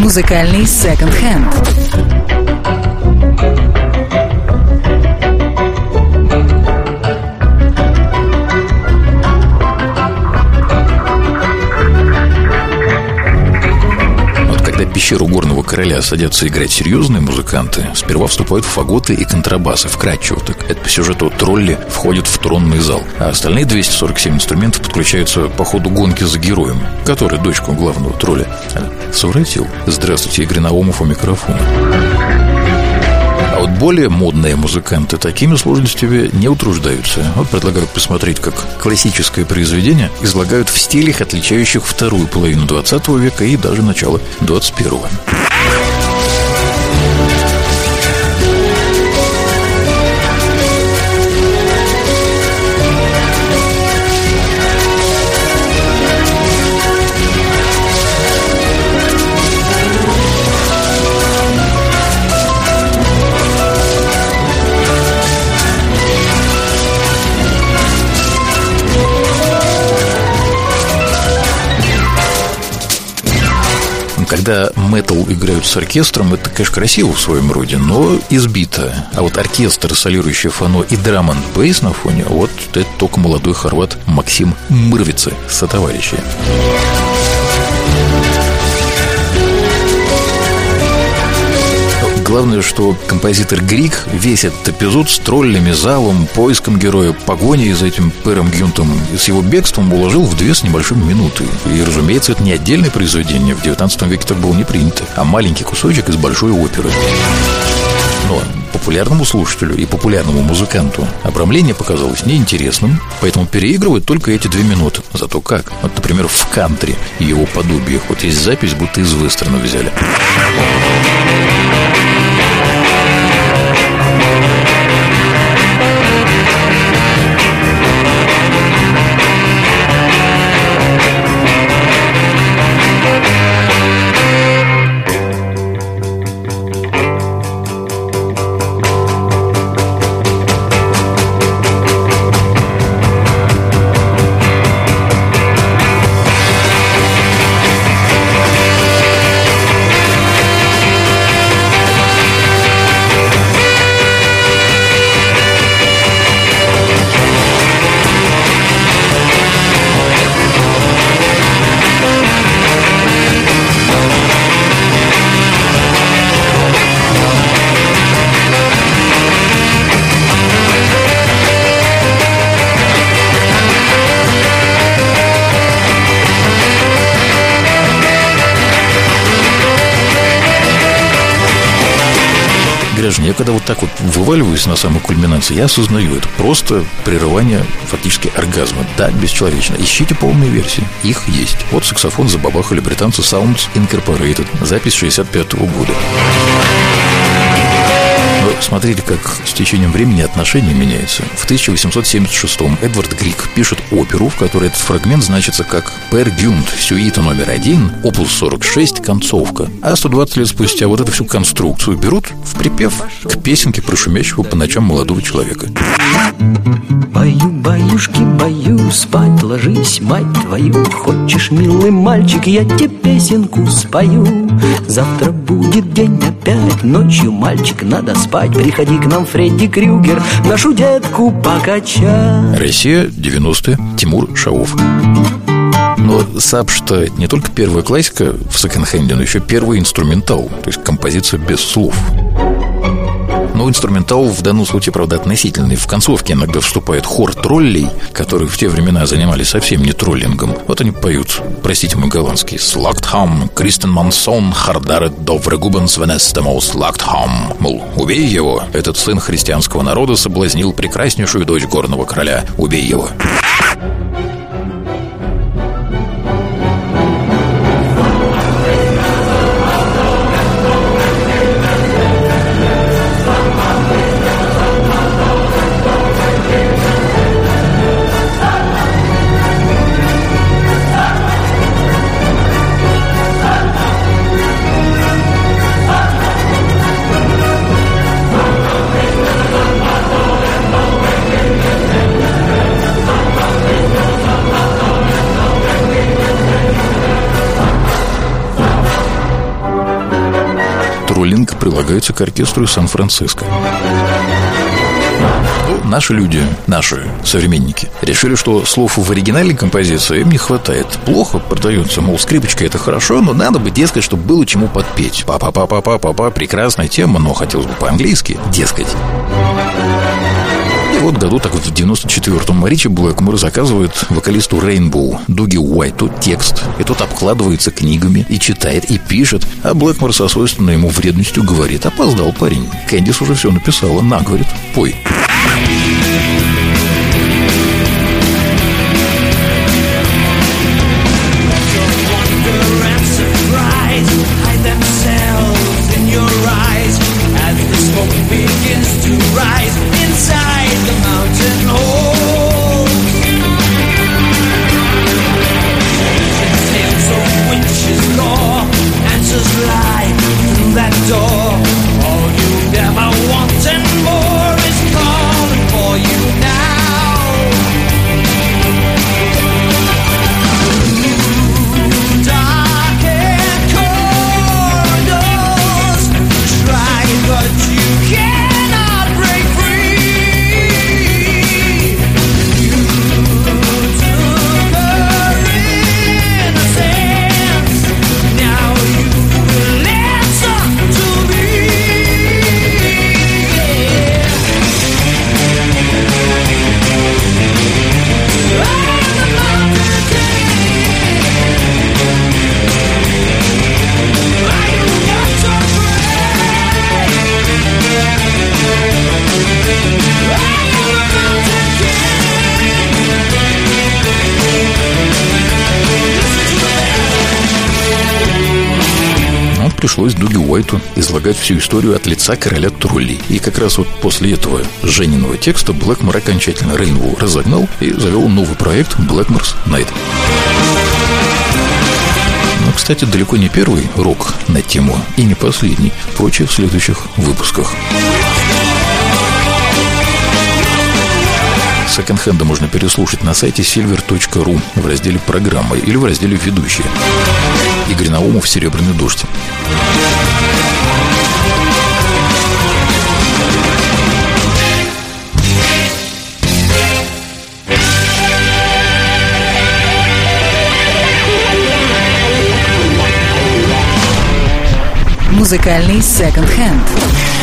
Музыкальный секонд-хенд. Когда пещеру Горного Короля садятся играть серьезные музыканты, сперва вступают фаготы и контрабасы, вкратчиво так. Это по сюжету тролли входят в тронный зал, а остальные 247 инструментов подключаются по ходу гонки за героем, который дочку главного тролля совратил. Здравствуйте, Игорь Наумов у микрофона. А вот более модные музыканты такими сложностями не утруждаются. Вот предлагаю посмотреть, как классическое произведение излагают в стилях, отличающих вторую половину 20 века и даже начало 21-го. Когда метал играют с оркестром, это, конечно, красиво в своем роде, но избито. А вот оркестр, солирующий фано и драм-н-бейс на фоне, вот это только молодой хорват Максим Мрвица, сотоварищи. Главное, что композитор Грик весь этот эпизод с троллями, залом, поиском героя, погоней за этим Пером Гюнтом и с его бегством уложил в 2 с небольшим минуты. И, разумеется, это не отдельное произведение, в 19 веке так было не принято, а маленький кусочек из большой оперы. Но популярному слушателю и популярному музыканту обрамление показалось неинтересным, поэтому переигрывают только эти 2 минуты. Зато как? Вот, например, в кантри и его подобиях вот есть запись, будто из вестерна взяли. Я когда вот так вот вываливаюсь на самой кульминации, я осознаю, это просто прерывание фактически оргазма. Да, бесчеловечно. Ищите полные версии. Их есть. Вот саксофон забабахали британцы Sounds Incorporated. Запись 65-го года. Но смотрите, как с течением времени отношения меняются. В 1876-м Эдвард Грик пишет оперу, в которой этот фрагмент значится как «Пер Гюнт, сюита номер 1, опус 46, концовка». А 120 лет спустя вот эту всю конструкцию берут в припев к песенке про шумящего по ночам молодого человека. Баю, баюшки, баю, спать ложись, мать твою. Хочешь, милый мальчик, я тебе песенку спою. Завтра будет день опять, ночью, мальчик, надо спать. Приходи к нам, Фредди Крюгер, нашу детку покачать. Россия, 90-е, Тимур Шаов. Но Саб-что не только первая классика в секонд-хенде, но еще первый инструментал, то есть композиция без слов. Но инструментал в данном случае, правда, относительный. В концовке иногда вступает хор троллей, которые в те времена занимались совсем не троллингом. Вот они поют, простите мой голландский: «Слактхам, Кристен Мансон, Хардарет Доврегубен Свенестемо Слактхам». Мол, убей его, этот сын христианского народа соблазнил прекраснейшую дочь горного короля. Убей его. частенько прилагается к оркестру из Сан-Франциско. Наши люди, наши современники, решили, что слов в оригинальной композиции им не хватает. Плохо продается, мол, скрипочка — это хорошо, но надо бы, дескать, чтобы было чему подпеть. Па-па-па-па-па-па-па, прекрасная тема, но хотелось бы по-английски, дескать. И вот году так в 94-м Ричи Блэкмор заказывает вокалисту Rainbow Дуги Уайту текст. И тот обкладывается книгами и читает, и пишет. А Блэкмор со свойственной ему вредностью говорит: опоздал парень, Кэндис уже все написала. На, говорит, пой. Пришлось Дуги Уайту излагать всю историю от лица короля троллей. И как раз вот после этого Жениного текста Блэкмор окончательно Rainbow разогнал и завел новый проект Blackmore's Night. Но, кстати, далеко не первый рок на тему и не последний. Прочее в следующих выпусках. Секонд-хенда можно переслушать на сайте silver.ru в разделе «Программы» или в разделе «Ведущие». Игорь Наумов, «Серебряный дождь». Музыкальный секонд-хенд.